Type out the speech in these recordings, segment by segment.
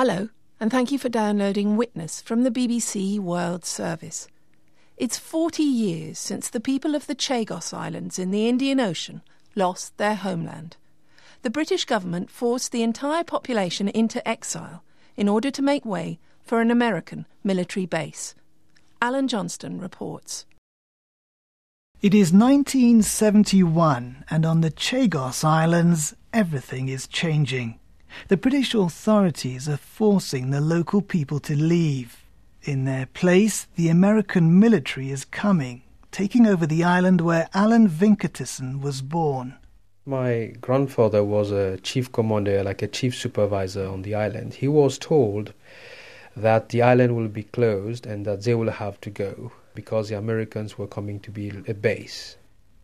Hello, and thank you for downloading Witness from the BBC World Service. It's 40 years since the people of the Chagos Islands in the Indian Ocean lost their homeland. The British government forced the entire population into exile in order to make way for an American military base. Alan Johnston reports. It is 1971, and on the Chagos Islands, everything is changing. The British authorities are forcing the local people to leave. In their place, the American military is coming, taking over the island where Alan Venkatesan was born. My grandfather was a chief commander, like a chief supervisor on the island. He was told that the island will be closed and that they will have to go because the Americans were coming to build a base.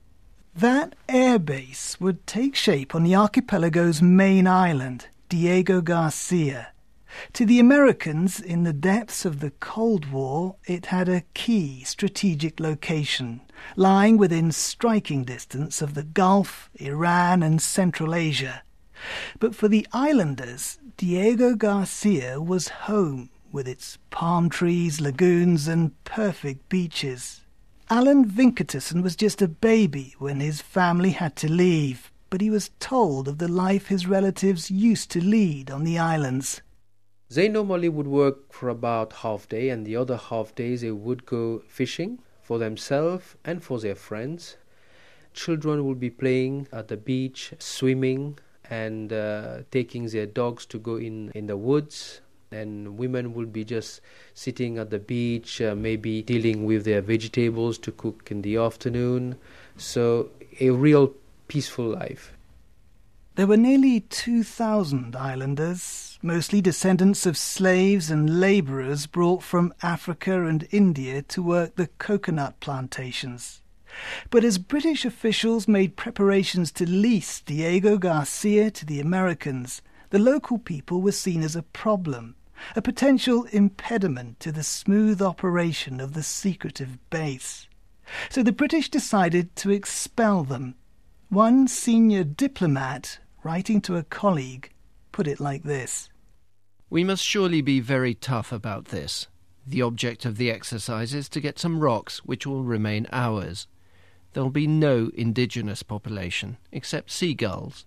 That air base would take shape on the archipelago's main island, Diego Garcia. To the Americans, in the depths of the Cold War, it had a key strategic location, lying within striking distance of the Gulf, Iran and Central Asia. But for the islanders, Diego Garcia was home, with its palm trees, lagoons and perfect beaches. Alan Venkatesan was just a baby when his family had to leave, but he was told of the life his relatives used to lead on the islands. They normally would work for about half day, and the other half days they would go fishing for themselves and for their friends. Children would be playing at the beach, swimming and taking their dogs to go in the woods. And women would be just sitting at the beach, maybe dealing with their vegetables to cook in the afternoon. So a real peaceful life. There were nearly 2,000 islanders, mostly descendants of slaves and labourers brought from Africa and India to work the coconut plantations. But as British officials made preparations to lease Diego Garcia to the Americans, the local people were seen as a problem, a potential impediment to the smooth operation of the secretive base. So the British decided to expel them. One senior diplomat, writing to a colleague, put it like this. We must surely be very tough about this. The object of the exercise is to get some rocks which will remain ours. There will be no indigenous population, except seagulls.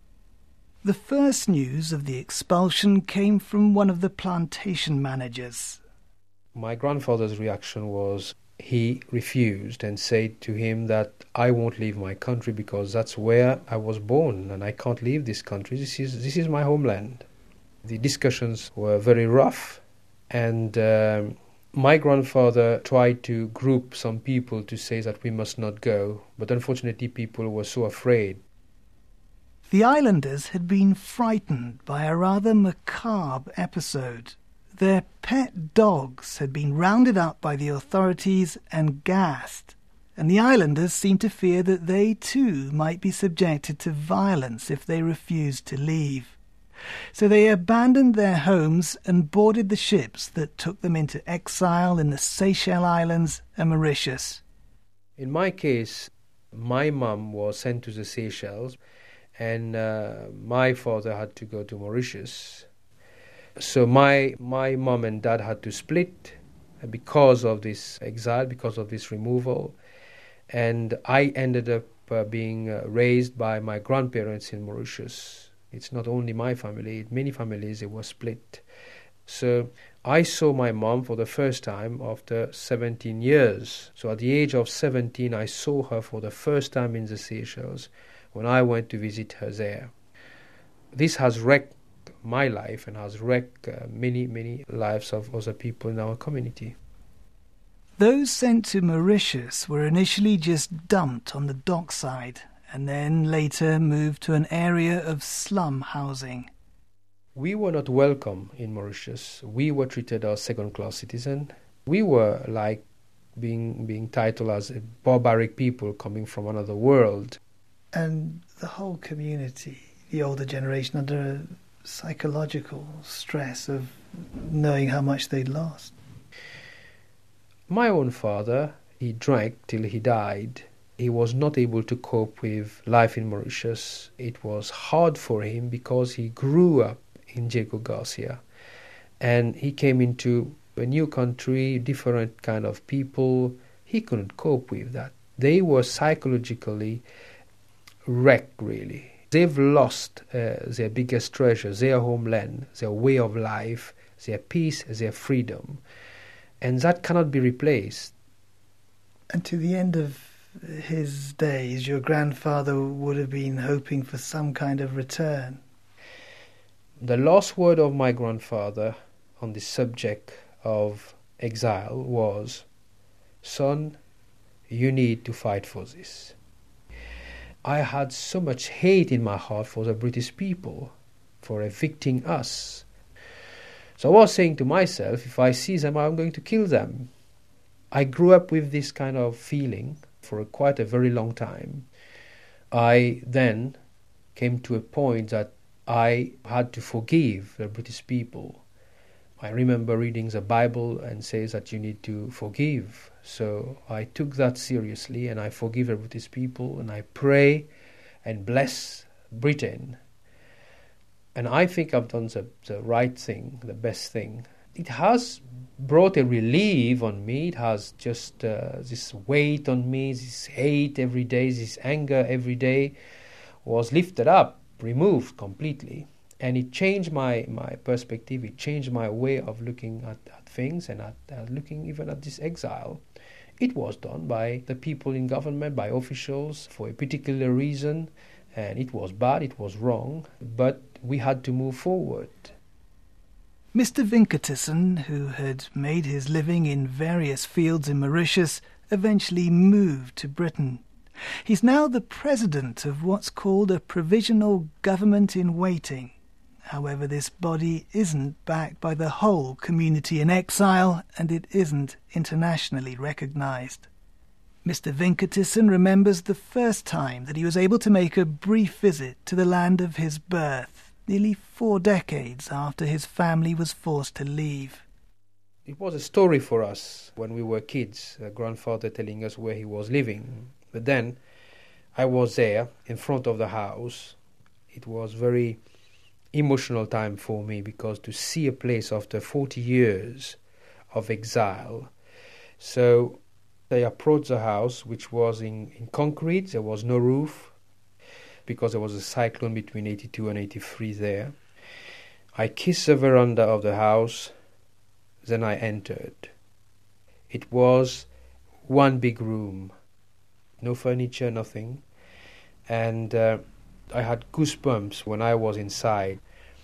The first news of the expulsion came from one of the plantation managers. My grandfather's reaction was he refused and said to him that I won't leave my country because that's where I was born and I can't leave this country. This is my homeland. The discussions were very rough, and my grandfather tried to group some people to say that we must not go, but unfortunately people were so afraid. The islanders had been frightened by a rather macabre episode. Their pet dogs had been rounded up by the authorities and gassed, and the islanders seemed to fear that they too might be subjected to violence if they refused to leave. So they abandoned their homes and boarded the ships that took them into exile in the Seychelles Islands and Mauritius. In my case, my mum was sent to the Seychelles, and my father had to go to Mauritius. So my mum and dad had to split because of this exile, because of this removal. And I ended up being raised by my grandparents in Mauritius. It's not only my family, many families, they were split. So I saw my mom for the first time after 17 years. So at the age of 17, I saw her for the first time in the Seychelles when I went to visit her there. This has wrecked my life and has wrecked many lives of other people in our community. Those sent to Mauritius were initially just dumped on the dockside and then later moved to an area of slum housing. We were not welcome in Mauritius. We were treated as second-class citizens. We were like being titled as a barbaric people coming from another world. And the whole community, the older generation, under a psychological stress of knowing how much they'd lost. My own father, he drank till he died. He was not able to cope with life in Mauritius. It was hard for him because he grew up in Diego Garcia. And he came into a new country, different kind of people. He couldn't cope with that. They were psychologically wrecked, really. They've lost their biggest treasure, their homeland, their way of life, their peace, their freedom. And that cannot be replaced. And to the end of his days, your grandfather would have been hoping for some kind of return. The last word of my grandfather on the subject of exile was, "Son, you need to fight for this." I had so much hate in my heart for the British people, for evicting us. So I was saying to myself, if I see them, I'm going to kill them. I grew up with this kind of feeling for quite a very long time. I then came to a point that I had to forgive the British people. I remember reading the Bible and says that you need to forgive. So I took that seriously and I forgive the British people and I pray and bless Britain. And I think I've done the right thing, the best thing. It has brought a relief on me. It has just this weight on me, this hate every day, this anger every day was lifted up, removed completely. And it changed my perspective. It changed my way of looking at things and at looking even at this exile. It was done by the people in government, by officials, for a particular reason. And it was bad, it was wrong, but we had to move forward. Mr. Venkatesan, who had made his living in various fields in Mauritius, eventually moved to Britain. He's now the president of what's called a provisional government in waiting. However, this body isn't backed by the whole community in exile, and it isn't internationally recognised. Mr. Venkatesan remembers the first time that he was able to make a brief visit to the land of his birth, nearly 4 decades after his family was forced to leave. It was a story for us when we were kids, a grandfather telling us where he was living. But then I was there in front of the house. It was very emotional time for me because to see a place after 40 years of exile. So I approached the house, which was in concrete. There was no roof because there was a cyclone between 82 and 83 there. I kissed the veranda of the house, then I entered. It was one big room, no furniture, nothing. And I had goosebumps when I was inside.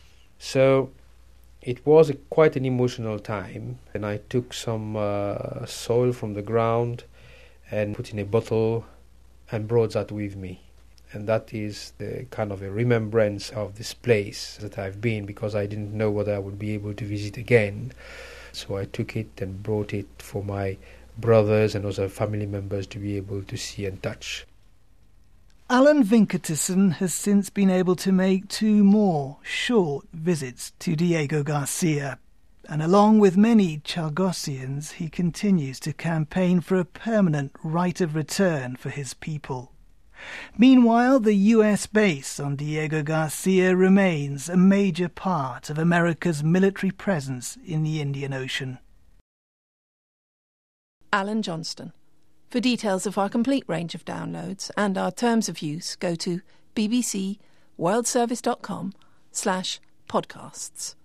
So it was quite an emotional time, and I took some soil from the ground and put in a bottle and brought that with me. And that is the kind of a remembrance of this place that I've been, because I didn't know whether I would be able to visit again. So I took it and brought it for my brothers and other family members to be able to see and touch. Alan Venkatesan has since been able to make 2 more short visits to Diego Garcia, and along with many Chagosians, he continues to campaign for a permanent right of return for his people. Meanwhile, the US base on Diego Garcia remains a major part of America's military presence in the Indian Ocean. Alan Johnston. For details of our complete range of downloads and our terms of use, go to bbcworldservice.com/podcasts.